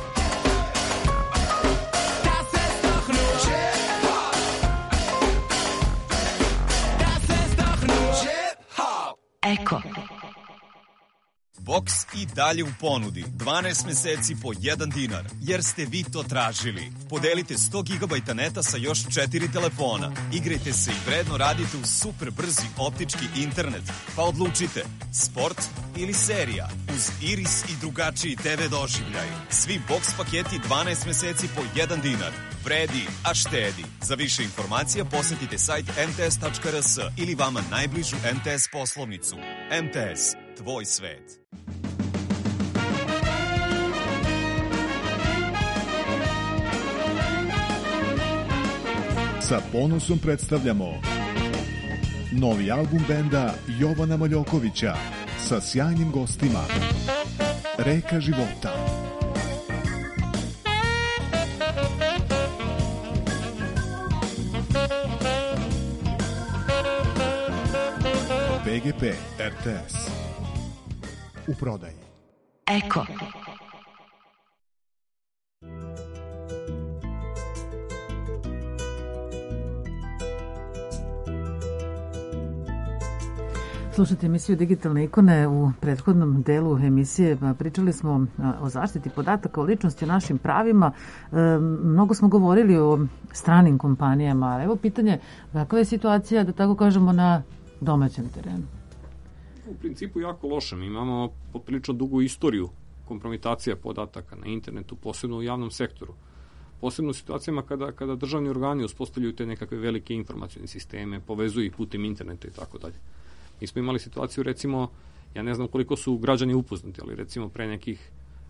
das ist doch nur Hip-Hop, das ist doch nur Hip-Hop. Ecco, i dalje u ponudi. 12 meseci po 1 dinar, jer ste vi to tražili. Podelite 100 GB neta sa još 4 telefona. Igrajte se i vredno radite u super brzi optički internet. Pa odlučite, sport ili serija. Uz Iris i drugačiji TV doživljaj. Svi box paketi 12 meseci po 1 dinar. Vredi, a štedi. Za više informacija posetite sajt mts.rs ili vama najbližu MTS poslovnicu. MTS, tvoj svet. Sa ponosom predstavljamo novi album benda Jovana Maljokovića sa sjajnim gostima Reka života. PGP RTS u prodaji. Eko. Slušajte emisiju Digitalne ikone. U prethodnom delu emisije pričali smo o zaštiti podataka, o ličnosti, o našim pravima. Mnogo smo govorili o stranim kompanijama, ali evo pitanje, kakva je situacija, da tako kažemo, na domaćem terenu? U principu jako loše. Mi imamo poprilično dugu istoriju kompromitacija podataka na internetu, posebno u javnom sektoru. Posebno u situacijama kada državni organi uspostavljaju te nekakve velike informacione sisteme, povezuju ih putem interneta i tako dalje. Mi smo imali situaciju, recimo, ja ne znam koliko su građani upoznati, ali recimo pre nekih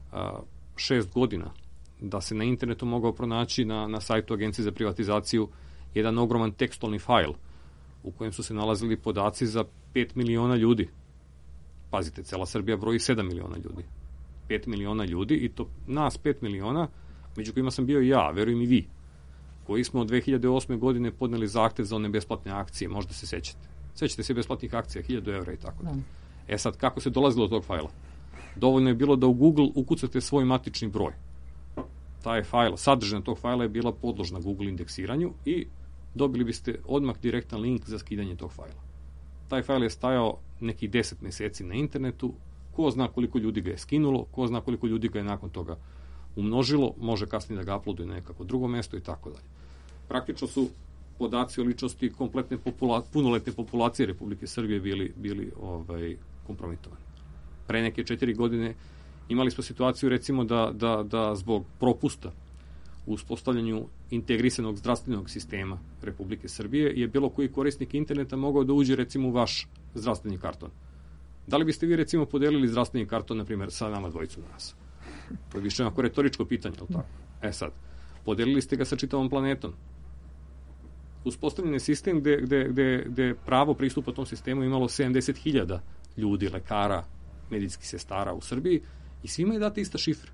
6 godina da se na internetu mogao pronaći na sajtu Agencije za privatizaciju jedan ogroman tekstualni fajl u kojem su se nalazili podaci za 5 miliona ljudi. Pazite, cela Srbija broji 7 miliona ljudi. 5 miliona ljudi i to nas 5 miliona, među kojima sam bio i ja, verujem i vi, koji smo od 2008. godine podneli zahtev za one besplatne akcije, možda se sećate. Sećate se besplatnih akcija, 1000 evra i tako da. E sad, kako se dolazilo do tog fajla? Dovoljno je bilo da u Google ukucate svoj matični broj. Taj fajl, sadržina tog fajla je bila podložna Google indeksiranju i dobili biste odmah direktan link za skidanje tog fajla. Taj fajl je stajao nekih 10 meseci na internetu, ko zna koliko ljudi ga je skinulo, ko zna koliko ljudi ga je nakon toga umnožilo, može kasnije da ga uploaduje na nekako drugo mesto i tako dalje. Praktično su podaci o ličnosti kompletne punoletne populacije Republike Srbije bili kompromitovani. Pre neke 4 godine imali smo situaciju, recimo, da zbog propusta u uspostavljanju integrisanog zdravstvenog sistema Republike Srbije je bilo koji korisnik interneta mogao da uđe, recimo, u vaš zdravstveni karton. Da li biste vi, recimo, podelili zdravstveni karton, na primjer, sa nama dvojicu danas? To je više onako retoričko pitanje, ali tako? E sad, podelili ste ga sa čitavom planetom. Uspostavljen je sistem gde pravo pristupa tom sistemu imalo 70.000 ljudi, lekara, medicinskih sestara u Srbiji i svima je data ista šifra.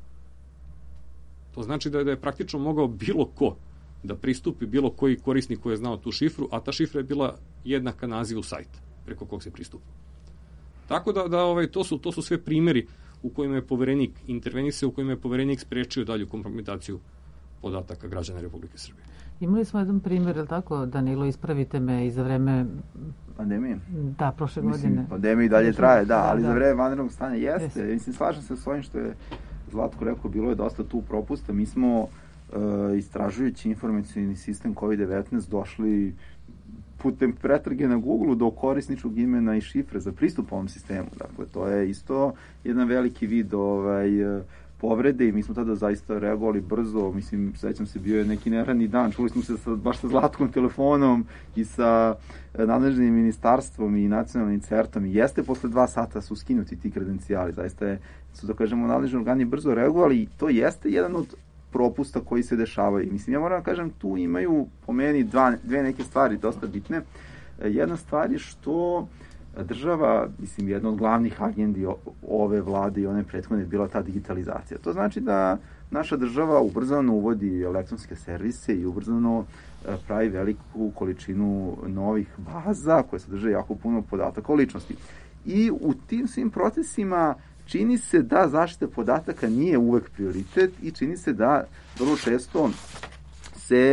To znači da je praktično mogao bilo ko da pristupi, bilo koji korisnik koji je znao tu šifru, a ta šifra je bila jednaka nazivu sajta preko kog se pristupa. Tako da to su sve primeri u kojima je poverenik intervenisao, u kojima je poverenik sprečio dalju kompromitaciju podataka građana Republike Srbije. Imali smo jedan primjer, je li tako, Danilo, ispravite me, i za vreme pandemije? Da, prošle godine. Pandemija i dalje traje, da, ali za vreme vanrednog stanja jeste. Mislim, slažem se s ovim što je Zlatko rekao, bilo je dosta tu propusta. Mi smo, istražujući informacioni sistem COVID-19, došli putem pretrage na Google do korisničkog imena i šifre za pristup ovom sistemu. Dakle, to je isto jedan veliki vid povrede i mi smo tada zaista reagovali brzo. Mislim, sećam se, bio je neki neradni dan, čuli smo se baš sa Zlatkom telefonom i sa nadležnim ministarstvom i nacionalnim CERT-om i jeste posle 2 sata su skinuti ti kredencijali. Zaista su, da kažemo, nadležni organi brzo reagovali i to jeste jedan od propusta koji se dešavaju. Mislim, ja moram da kažem, tu imaju po meni dve neke stvari dosta bitne. Jedna stvar je što država, mislim, jedna od glavnih agendi ove vlade i one prethodne je bila ta digitalizacija. To znači da naša država ubrzano uvodi elektronske servise i ubrzano pravi veliku količinu novih baza koje sadrže jako puno podataka o ličnosti. I u tim svim procesima čini se da zaštita podataka nije uvek prioritet i čini se da vrlo često se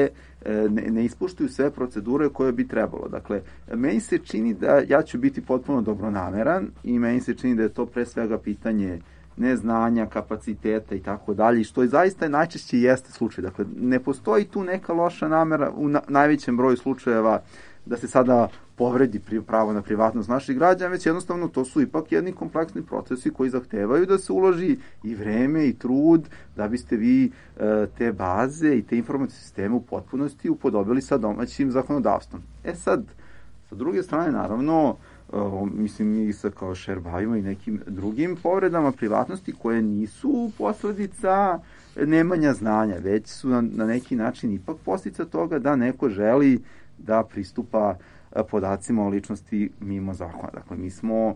ne ispuštuju sve procedure koje bi trebalo. Dakle, meni se čini da ja ću biti potpuno dobronameran i meni se čini da je to pre svega pitanje neznanja, kapaciteta i tako dalje, što je zaista najčešće jeste slučaj. Dakle, ne postoji tu neka loša namera u najvećem broju slučajeva da se sada povredi pravo na privatnost naših građana, već jednostavno to su ipak jedni kompleksni procesi koji zahtevaju da se uloži i vreme i trud da biste vi te baze i te informacijne sisteme u potpunosti upodobili sa domaćim zakonodavstvom. Sad, sa druge strane, naravno, mislim, mi se kao šer bavimo i nekim drugim povredama privatnosti koje nisu posledica nemanja znanja, već su na neki način ipak posljedica toga da neko želi da pristupa podacima o ličnosti mimo zakona. Dakle, mi smo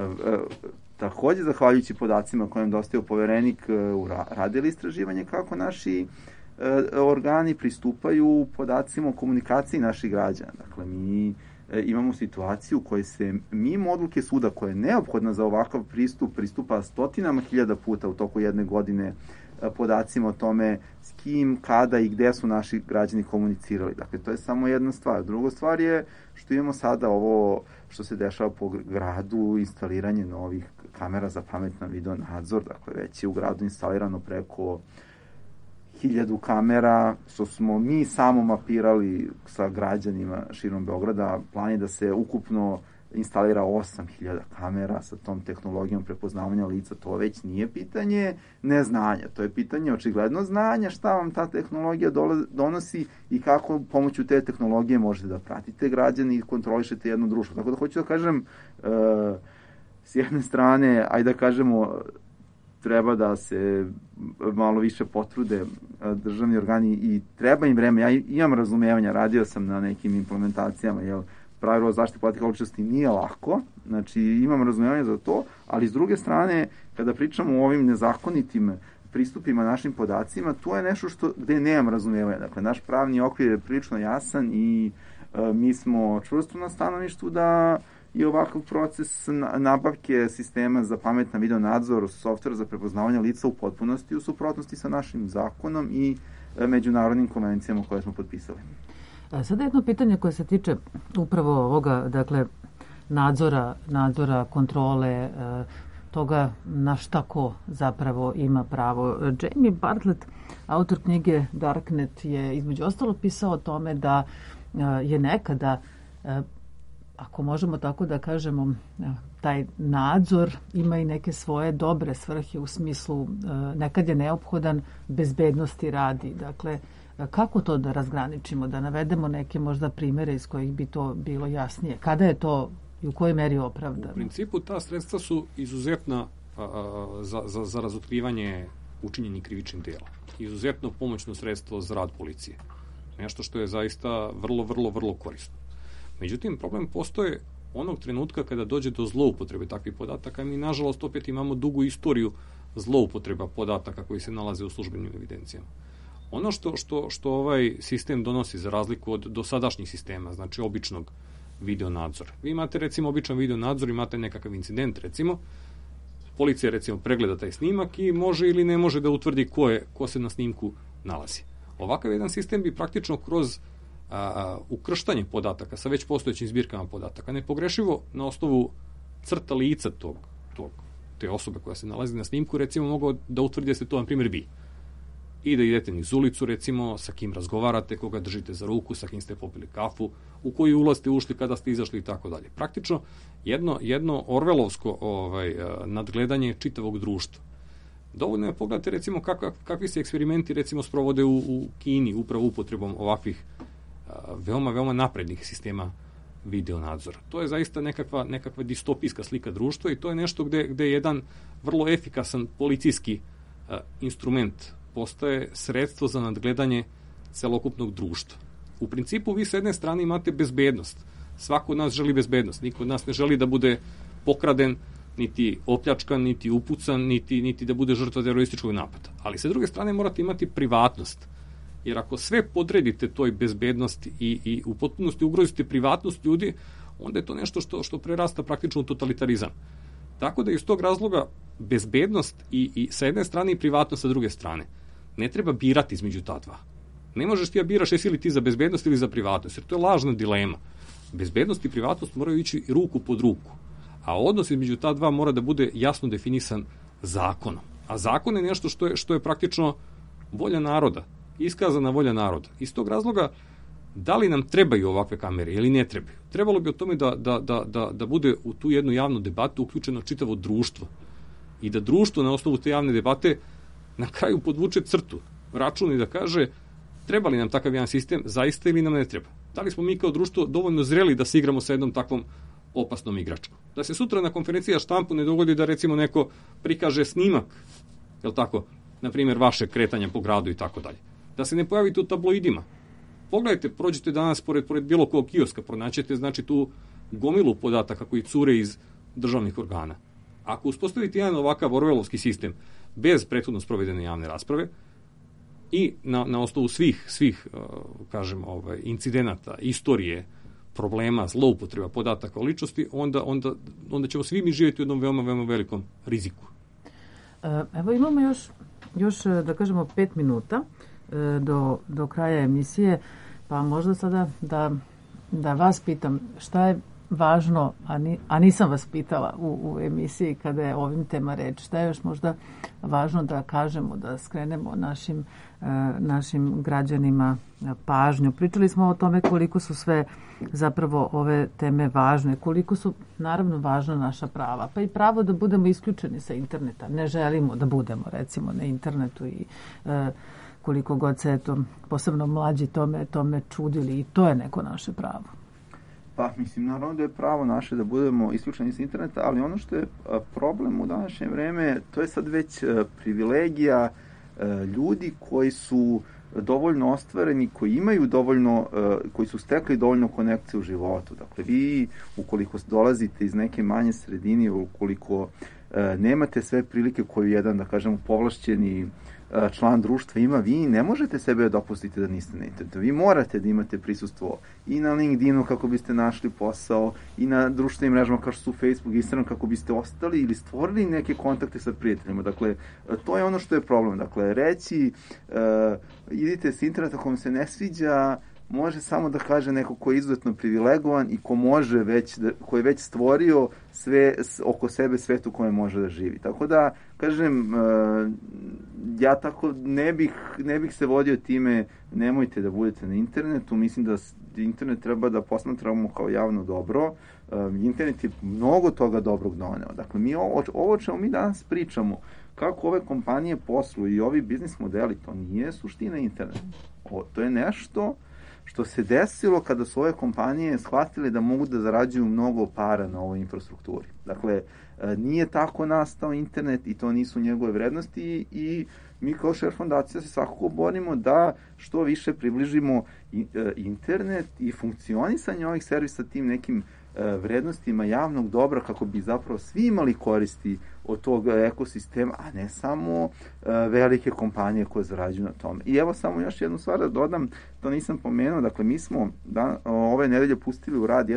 takođe, zahvaljujući podacima koje nam dostavio poverenik, radili istraživanje kako naši organi pristupaju podacima o komunikaciji naših građana. Dakle, mi imamo situaciju u kojoj se mimo odluke suda koja je neophodna za ovakav pristupa stotinama hiljada puta u toku jedne godine podacima o tome s kim, kada i gde su naši građani komunicirali. Dakle, to je samo jedna stvar. Druga stvar je što imamo sada ovo što se dešava po gradu, instaliranje novih kamera za pametan video nadzor. Dakle, već je u gradu instalirano preko 1000 kamera, što smo mi samo mapirali sa građanima širom Beograda. Plan je da se ukupno instalira 8000 kamera sa tom tehnologijom prepoznavanja lica. To već nije pitanje neznanja, to je pitanje očigledno znanja šta vam ta tehnologija donosi i kako pomoću te tehnologije možete da pratite građane i kontrolišete jedno društvo. Tako da hoću da kažem, s jedne strane, ajde da kažemo, treba da se malo više potrude državni organi i treba im vreme. Ja imam razumevanja, radio sam na nekim implementacijama, pravilo o zaštiti podataka o ličnosti nije lako, znači imam razumevanje za to, ali s druge strane, kada pričamo o ovim nezakonitim pristupima našim podacima, to je nešto gde nemam razumevanja. Dakle, naš pravni okvir je prilično jasan i mi smo čvrsto na stanovištu da je ovakav proces nabavke sistema za pametan video nadzor, softvera za prepoznavanje lica u potpunosti u suprotnosti sa našim zakonom i međunarodnim konvencijama koje smo potpisali. Sada jedno pitanje koje se tiče upravo ovoga, dakle, nadzora, kontrole, toga na šta ko zapravo ima pravo. Jamie Bartlett, autor knjige Darknet, je između ostalo pisao o tome da je nekada, ako možemo tako da kažemo, taj nadzor ima i neke svoje dobre svrhe u smislu nekad je neophodan bezbednosti radi. Dakle, kako to da razgraničimo, da navedemo neke možda primere iz kojih bi to bilo jasnije? Kada je to i u kojoj meri opravdano? U principu ta sredstva su izuzetna za razotkrivanje učinjenih krivičnih dela. Izuzetno pomoćno sredstvo za rad policije. Nešto što je zaista vrlo korisno. Međutim, problem postoje onog trenutka kada dođe do zloupotrebe takvih podataka. Mi, nažalost, opet imamo dugu istoriju zloupotreba podataka koji se nalaze u službenim evidencijama. Ono što ovaj sistem donosi za razliku od dosadašnjih sistema, znači običnog video nadzora. Vi imate recimo običan video nadzor, imate nekakav incident recimo, policija recimo pregleda taj snimak i može ili ne može da utvrdi ko se na snimku nalazi. Ovakav jedan sistem bi praktično kroz ukrštanje podataka sa već postojećim zbirkama podataka nepogrešivo na osnovu crta lica te osobe koja se nalazi na snimku recimo mogao da utvrdi da ste to na primjer vi. I da idete niz ulicu, recimo, sa kim razgovarate, koga držite za ruku, sa kim ste popili kafu, u koju ulaz ste ušli, kada ste izašli i tako dalje. Praktično, jedno orvelovsko nadgledanje čitavog društva. Dovoljno je pogledati, recimo, kakvi se eksperimenti, recimo, sprovode u Kini, upravo upotrebom ovakvih veoma naprednih sistema video nadzora. To je zaista nekakva distopijska slika društva i to je nešto gde je jedan vrlo efikasan policijski instrument postaje sredstvo za nadgledanje celokupnog društva. U principu vi s jedne strane imate bezbednost. Svako od nas želi bezbednost. Niko od nas ne želi da bude pokraden, niti opljačkan, niti upucan, niti da bude žrtva terorističkog napada. Ali sa druge strane morate imati privatnost. Jer ako sve podredite toj bezbednosti i u potpunosti ugrozite privatnost ljudi, onda je to nešto što prerasta praktično u totalitarizam. Tako da iz tog razloga bezbednost i sa jedne strane i privatnost sa druge strane. Ne treba birati između ta dva. Ne možeš ti biraš jesi li ti za bezbednost ili za privatnost, jer to je lažna dilema. Bezbednost i privatnost moraju ići ruku pod ruku, a odnos između ta dva mora da bude jasno definisan zakonom. A zakon je nešto što je praktično volja naroda, iskazana volja naroda. Iz tog razloga, da li nam trebaju ovakve kamere ili ne trebaju? Trebalo bi o tome da bude u tu jednu javnu debatu uključeno čitavo društvo i da društvo na osnovu te javne debate na kraju podvuče crtu, računi da kaže treba li nam takav jedan sistem, zaista ili nam ne treba. Da li smo mi kao društvo dovoljno zreli da se igramo sa jednom takvom opasnom igračkom? Da se sutra na konferenciji štampu ne dogodi da recimo neko prikaže snimak, jel tako, na primjer vaše kretanja po gradu i tako dalje. Da se ne pojavite u tabloidima. Pogledajte, prođete danas pored bilo kog kioska, pronaćete znači tu gomilu podataka koji cure iz državnih organa. Ako uspostavite jedan ovakav orvelovski sistem bez prethodno sprovedene javne rasprave i na osnovu svih kažem, incidenata, istorije, problema, zloupotreba podataka o ličnosti, onda ćemo svi mi živjeti u jednom veoma, veoma velikom riziku. Evo imamo još da kažemo 5 minuta do kraja emisije, pa možda sada da vas pitam šta je važno, a nisam vas pitala u emisiji kada je ovim tema reč, šta je još možda važno da kažemo, da skrenemo našim građanima pažnju. Pričali smo o tome koliko su sve zapravo ove teme važne, koliko su naravno važna naša prava, pa i pravo da budemo isključeni sa interneta. Ne želimo da budemo recimo na internetu i koliko god se posebno mlađi tome čudili, i to je neko naše pravo. Pa, mislim, naravno da je pravo naše da budemo isključeni sa interneta, ali ono što je problem u današnje vreme, to je sad već privilegija ljudi koji su dovoljno ostvareni, koji imaju dovoljno, koji su stekli dovoljno konekcije u životu. Dakle, vi, ukoliko dolazite iz neke manje sredine, ukoliko nemate sve prilike koju jedan, da kažemo, povlašćeni član društva ima, vi ne možete sebe dopustiti da niste na internetu. Vi morate da imate prisustvo i na LinkedInu kako biste našli posao, i na društvenim mrežama kao što su Facebook i Instagram kako biste ostali ili stvorili neke kontakte sa prijateljima. Dakle, to je ono što je problem. Dakle, reći idite s interneta kom se ne sviđa, može samo da kaže neko ko je izuzetno privilegovan i ko je već stvorio sve oko sebe svet u kojem može da živi. Tako da, kažem, ja tako ne bih se vodio time, nemojte da budete na internetu. Mislim da internet treba da posmatramo kao javno dobro. Internet je mnogo toga dobrog doneo. Dakle, ovo čemu mi danas pričamo, kako ove kompanije posluju i ovi biznis modeli, to nije suština interneta. To je nešto što se desilo kada su ove kompanije shvatile da mogu da zarađuju mnogo para na ovoj infrastrukturi. Dakle, nije tako nastao internet i to nisu njegove vrednosti i mi kao Share fondacija se svakako borimo da što više približimo internet i funkcionisanje ovih servisa tim nekim vrednostima javnog dobra kako bi zapravo svi imali koristi od tog ekosistema, a ne samo velike kompanije koje zarađuju na tome. I evo samo još jednu stvar da dodam, to nisam pomenuo, dakle mi smo ove nedelje pustili u rad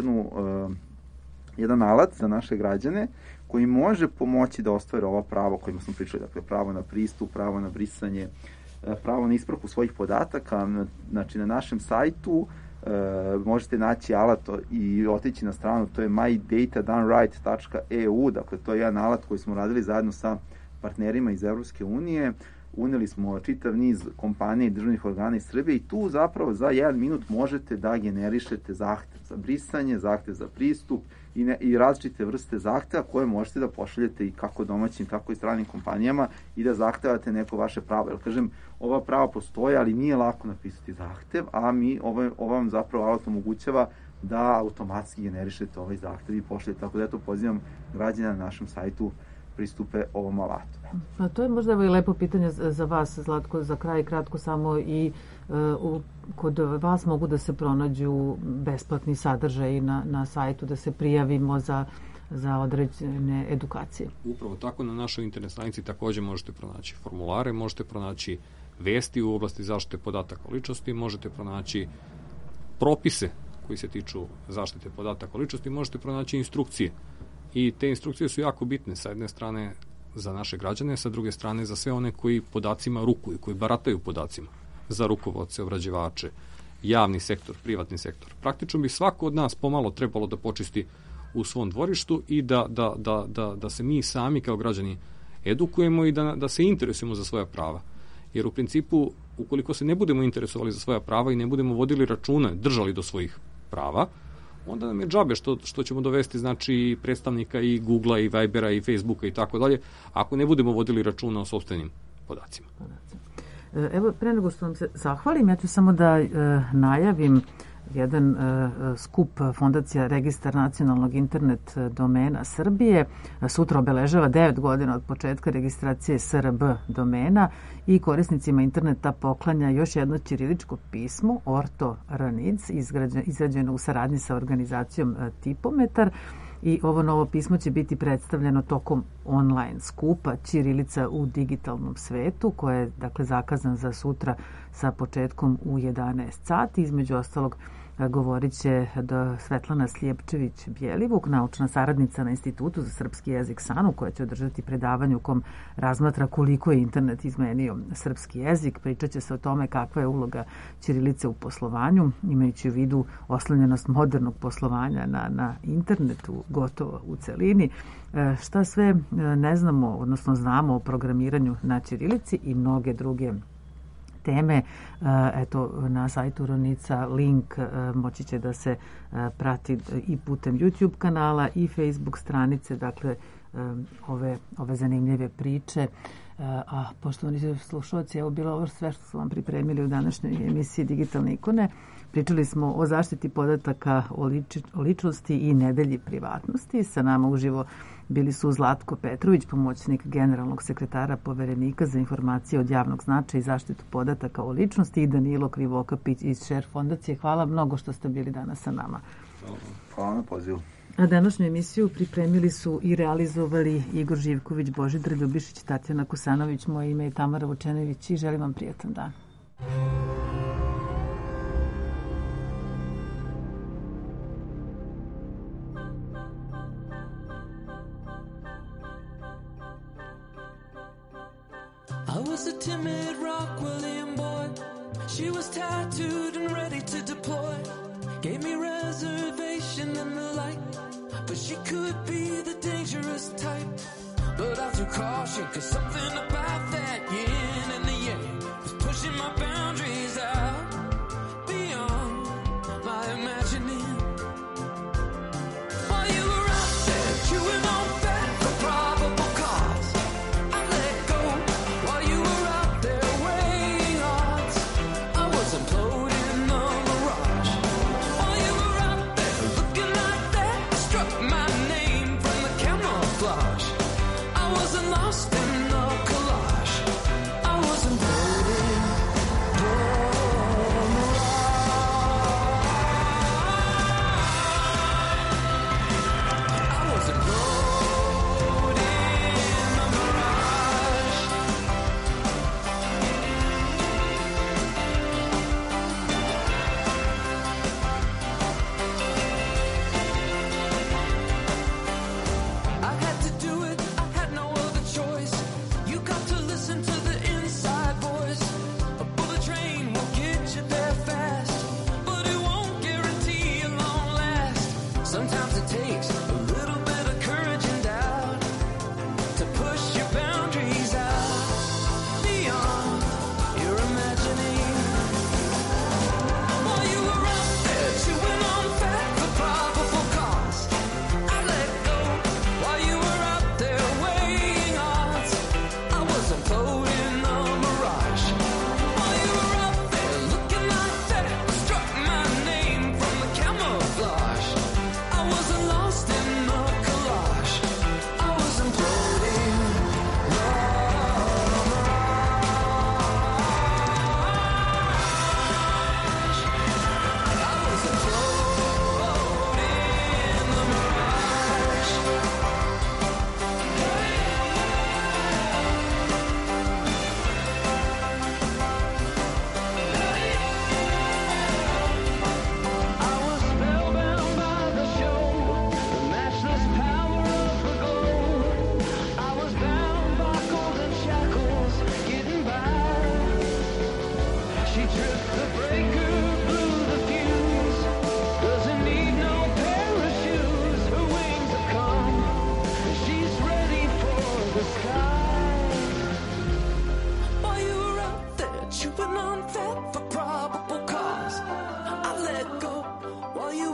jedan alat za naše građane koji može pomoći da ostvare ova prava o kojima smo pričali, dakle pravo na pristup, pravo na brisanje, pravo na ispravku svojih podataka. Znači na našem sajtu možete naći alat i otići na stranu, to je mydatadoneright.eu, dakle to je jedan alat koji smo radili zajedno sa partnerima iz Evropske unije. Uneli smo čitav niz kompanija i državnih organa iz Srbije i tu zapravo za 1 minut možete da generišete zahtev za brisanje, zahtev za pristup i različite vrste zahteva koje možete da pošaljete i kako domaćim, tako i stranim kompanijama i da zahtevate neko vaše pravo. Jer kažem, ova prava postoje, ali nije lako napisati zahtev, a ovo vam zapravo alat omogućava da automatski generišete ovaj zahtev i pošaljete. Tako da pozivam građana na našem sajtu pristupe ovom alatu. Pa to je možda i lepo pitanje za vas, Zlatko, za kraj kratko samo i kod vas mogu da se pronađu besplatni sadržaj na sajtu, da se prijavimo za određene edukacije. Upravo tako, na našoj internet stranici takođe možete pronaći formulare, možete pronaći vesti u oblasti zaštite podataka o ličnosti, možete pronaći propise koji se tiču zaštite podataka o ličnosti, možete pronaći instrukcije. I te instrukcije su jako bitne, sa jedne strane za naše građane, sa druge strane za sve one koji podacima rukuju, koji barataju podacima. za rukovodce, obrađivače, javni sektor, privatni sektor. Praktično bi svako od nas pomalo trebalo da počisti u svom dvorištu i da se mi sami kao građani edukujemo i da se interesujemo za svoja prava. Jer u principu, ukoliko se ne budemo interesovali za svoja prava i ne budemo vodili račune, držali do svojih prava, onda nam je džabe što ćemo dovesti znači predstavnika i Googlea i Vibera i Facebooka i tako dalje, ako ne budemo vodili računa o sopstvenim podacima. Evo, pre nego što vam se zahvalim, ja ću samo da najavim jedan skup Fondacija Registar nacionalnog internet domena Srbije. Sutra obeležava 9 godina od početka registracije SRB domena i korisnicima interneta poklanja još jedno ćiriličko pismo Orto Ranic, izrađeno u saradnji sa organizacijom Tipometar. I ovo novo pismo će biti predstavljeno tokom online skupa Ćirilica u digitalnom svetu, koje je dakle zakazan za sutra sa početkom u 11 sati. Između ostalog govorit će Svetlana Slijepčević-Bjelivuk, naučna saradnica na Institutu za srpski jezik SANU, koja će održati predavanje u kom razmatra koliko je internet izmenio srpski jezik. Pričat će se o tome kakva je uloga ćirilice u poslovanju, imajući u vidu oslonjenost modernog poslovanja na internetu gotovo u celini. Šta sve ne znamo, odnosno znamo o programiranju na ćirilici i mnoge druge teme. Eto, na sajtu Ronica link moći će da se prati i putem YouTube kanala i Facebook stranice, dakle ove zanimljive priče. A poštovani slušalci, evo bilo ovo sve što smo vam pripremili u današnjoj emisiji Digitalne ikone. Pričali smo o zaštiti podataka o ličnosti i nedelji privatnosti. Sa nama uživo bili su Zlatko Petrović, pomoćnik generalnog sekretara Poverenika za informacije od javnog značaja i zaštitu podataka o ličnosti, i Danilo Krivokapić iz Share fondacije. Hvala mnogo što ste bili danas sa nama. Hvala na pozivu. A današnju emisiju pripremili su i realizovali Igor Živković, Božidar Ljubišić, Tatjana Kusanović, moje ime je Tamara Vučenević i želim vam prijatan dan. I was a timid Rockwellian boy. She was tattooed and ready to deploy. Gave me reservation and the like, but she could be the dangerous type. But I threw caution, cause something about that yin and the yang was pushing my boundaries out beyond my imagining. While you were out there chewing on fat for probable cause, I let go. While you were out there weighing odds, I was imploding the mirage. While you were out there looking like that, I struck my name from the camouflage. I wasn't lost in the collage. I was imploding the mirage. I was imploding the mirage. I had to do it, I had no other choice. You got to listen to the